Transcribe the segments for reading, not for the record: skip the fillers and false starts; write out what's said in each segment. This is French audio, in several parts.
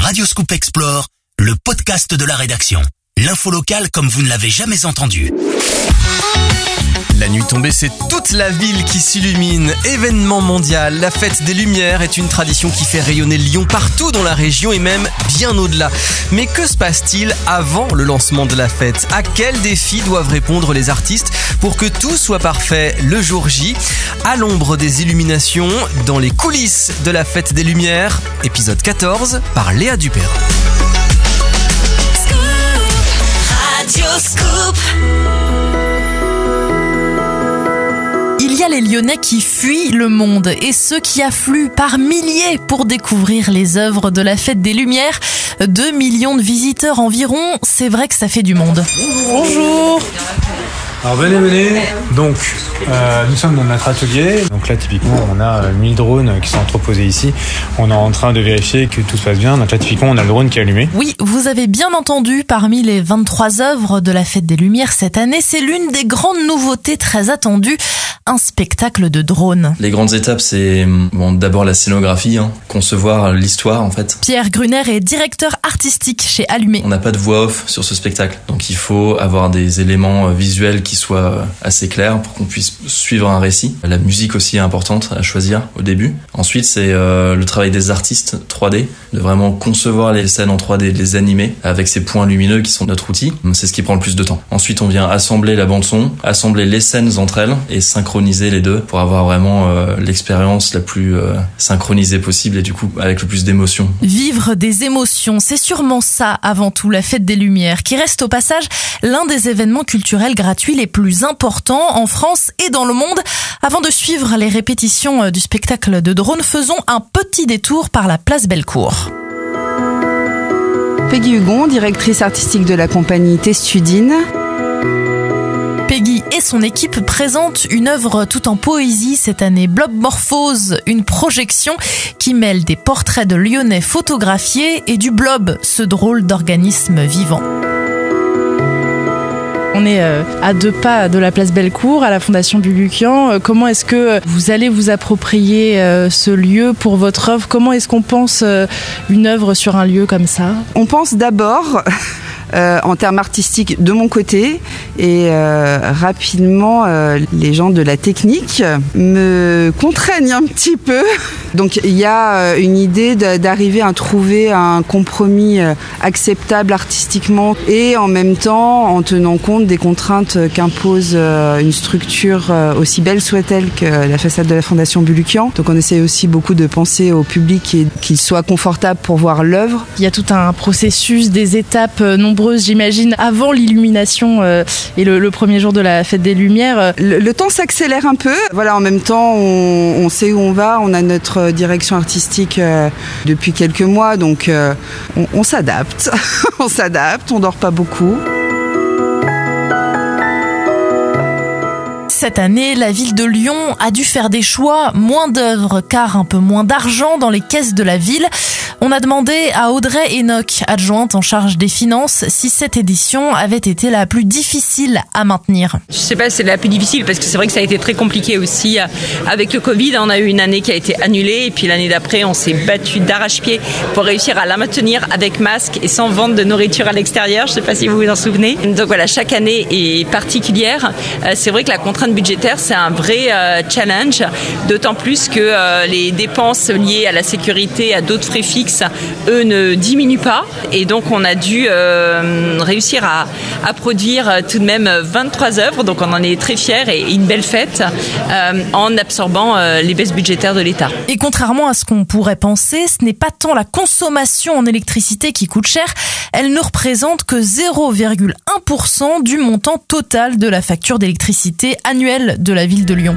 Radioscoop Explore, le podcast de la rédaction. L'info locale comme vous ne l'avez jamais entendu. La nuit tombée, c'est toute la ville qui s'illumine. Événement mondial, la fête des Lumières est une tradition qui fait rayonner Lyon partout dans la région et même bien au-delà. Mais que se passe-t-il avant le lancement de la fête ? À quels défis doivent répondre les artistes pour que tout soit parfait le jour J ? À l'ombre des illuminations, dans les coulisses de la fête des Lumières, épisode 14 par Léa Dupérin. Il y a les Lyonnais qui fuient le monde et ceux qui affluent par milliers pour découvrir les œuvres de la Fête des Lumières. 2 millions de visiteurs environ, c'est vrai que ça fait du monde. Bonjour. Alors venez. Donc nous sommes dans notre atelier. Donc là typiquement on a 1000 drones qui sont entreposés ici. On est en train de vérifier que tout se passe bien. Donc là typiquement on a le drone qui est allumé. Oui, vous avez bien entendu, parmi les 23 œuvres de la Fête des Lumières cette année, c'est l'une des grandes nouveautés très attendues, un spectacle de drone. Les grandes étapes, c'est d'abord la scénographie, concevoir l'histoire en fait. Pierre Gruner est directeur artistique chez Allumé. On n'a pas de voix off sur ce spectacle, donc il faut avoir des éléments visuels qui soient assez clairs pour qu'on puisse suivre un récit. La musique aussi est importante à choisir au début. Ensuite, c'est le travail des artistes 3D, de vraiment concevoir les scènes en 3D, de les animer avec ces points lumineux qui sont notre outil. C'est ce qui prend le plus de temps. Ensuite, on vient assembler la bande-son, assembler les scènes entre elles et synchroniser les deux pour avoir vraiment l'expérience la plus synchronisée possible et du coup avec le plus d'émotions. Vivre des émotions, c'est sûrement ça avant tout la Fête des Lumières, qui reste au passage l'un des événements culturels gratuits les plus importants en France et dans le monde. Avant de suivre les répétitions du spectacle de drone, faisons un petit détour par la place Bellecour. Peggy Hugon, directrice artistique de la compagnie Testudine. Peggy et son équipe présentent une œuvre tout en poésie cette année, Blobmorphose, une projection qui mêle des portraits de Lyonnais photographiés et du blob, ce drôle d'organisme vivant. On est à 2 pas de la place Bellecour, à la Fondation Bugukian. Comment est-ce que vous allez vous approprier ce lieu pour votre œuvre ? Comment est-ce qu'on pense une œuvre sur un lieu comme ça ? On pense d'abord en termes artistiques de mon côté et rapidement les gens de la technique me contraignent un petit peu. Donc il y a une idée d'arriver à trouver un compromis acceptable artistiquement et en même temps en tenant compte des contraintes qu'impose une structure aussi belle soit-elle que la façade de la Fondation Bugukian. Donc on essaie aussi beaucoup de penser au public et qu'il soit confortable pour voir l'œuvre. Il y a tout un processus, des étapes nombreuses, j'imagine, avant l'illumination et le premier jour de la Fête des Lumières. Le temps s'accélère un peu. Voilà, en même temps, on sait où on va. On a notre direction artistique depuis quelques mois, donc on s'adapte. On s'adapte, on dort pas beaucoup. Cette année, la ville de Lyon a dû faire des choix, moins d'œuvres car un peu moins d'argent dans les caisses de la ville. On a demandé à Audrey Enoch, adjointe en charge des finances, si cette édition avait été la plus difficile à maintenir. Je sais pas si c'est la plus difficile parce que c'est vrai que ça a été très compliqué aussi avec le Covid. On a eu une année qui a été annulée et puis l'année d'après, on s'est battu d'arrache-pied pour réussir à la maintenir avec masque et sans vente de nourriture à l'extérieur. Je sais pas si vous vous en souvenez. Donc voilà, chaque année est particulière. C'est vrai que la contrainte budgétaire, c'est un vrai challenge, d'autant plus que les dépenses liées à la sécurité, à d'autres frais fixes, eux ne diminuent pas. Et donc, on a dû réussir à produire tout de même 23 œuvres. Donc, on en est très fiers et une belle fête en absorbant les baisses budgétaires de l'État. Et contrairement à ce qu'on pourrait penser, ce n'est pas tant la consommation en électricité qui coûte cher, elle ne représente que 0,1% du montant total de la facture d'électricité annuelle de la ville de Lyon.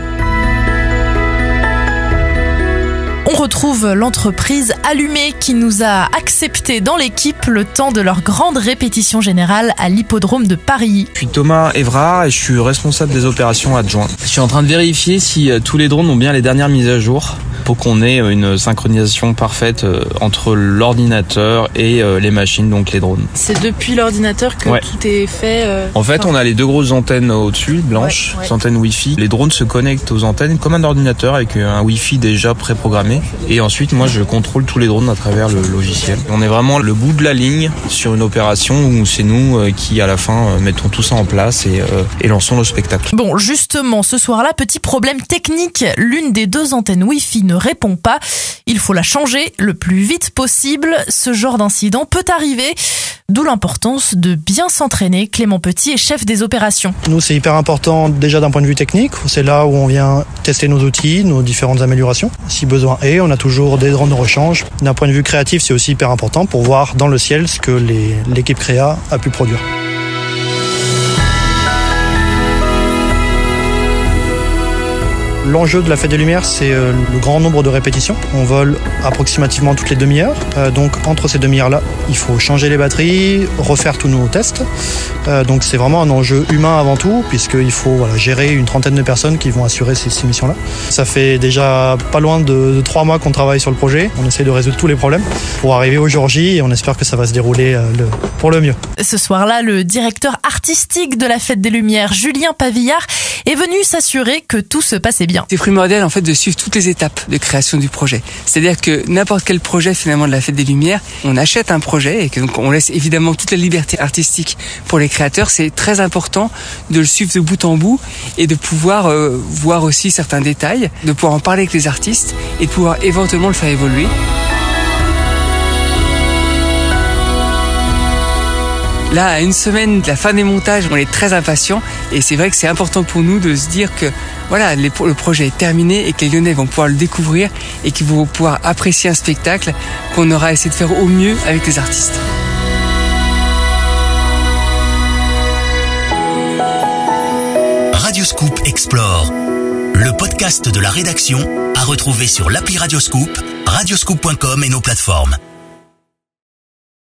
On retrouve l'entreprise Allumé qui nous a accepté dans l'équipe le temps de leur grande répétition générale à l'hippodrome de Paris. Je suis Thomas Évrard et je suis responsable des opérations adjoint. Je suis en train de vérifier si tous les drones ont bien les dernières mises à jour. pour qu'on ait une synchronisation parfaite entre l'ordinateur et les machines, donc les drones. C'est depuis l'ordinateur que tout est fait. En fait, on a les 2 grosses antennes au-dessus, blanches, antennes Wi-Fi. Les drones se connectent aux antennes comme un ordinateur avec un Wi-Fi déjà préprogrammé. Et ensuite, moi, je contrôle tous les drones à travers le logiciel. On est vraiment le bout de la ligne sur une opération où c'est nous qui, à la fin, mettons tout ça en place et lançons le spectacle. Bon, justement, ce soir-là, petit problème technique. L'une des 2 antennes Wi-Fi ne répond pas. Il faut la changer le plus vite possible. Ce genre d'incident peut arriver. D'où l'importance de bien s'entraîner. Clément Petit est chef des opérations. Nous, c'est hyper important déjà d'un point de vue technique. C'est là où on vient tester nos outils, nos différentes améliorations. Si besoin est, on a toujours des drones de rechange. D'un point de vue créatif, c'est aussi hyper important pour voir dans le ciel ce que l'équipe créa a pu produire. L'enjeu de la Fête des Lumières, c'est le grand nombre de répétitions. On vole approximativement toutes les demi-heures. Donc entre ces demi-heures-là, il faut changer les batteries, refaire tous nos tests. Donc c'est vraiment un enjeu humain avant tout, puisqu'il faut gérer une trentaine de personnes qui vont assurer ces missions-là. Ça fait déjà pas loin de 3 mois qu'on travaille sur le projet. On essaie de résoudre tous les problèmes pour arriver au jour J et on espère que ça va se dérouler pour le mieux. Ce soir-là, le directeur artistique de la Fête des Lumières, Julien Pavillard, est venu s'assurer que tout se passait bien. C'est primordial en fait de suivre toutes les étapes de création du projet. C'est-à-dire que n'importe quel projet finalement de la Fête des Lumières, on achète un projet et que donc on laisse évidemment toute la liberté artistique pour les créateurs. C'est très important de le suivre de bout en bout et de pouvoir voir aussi certains détails, de pouvoir en parler avec les artistes et de pouvoir éventuellement le faire évoluer. Là, à une semaine de la fin des montages, on est très impatients et c'est vrai que c'est important pour nous de se dire que voilà, le projet est terminé et que les Lyonnais vont pouvoir le découvrir et qu'ils vont pouvoir apprécier un spectacle qu'on aura essayé de faire au mieux avec les artistes. Radioscoop Explore, le podcast de la rédaction à retrouver sur l'appli Radioscoop, radioscoop.com et nos plateformes.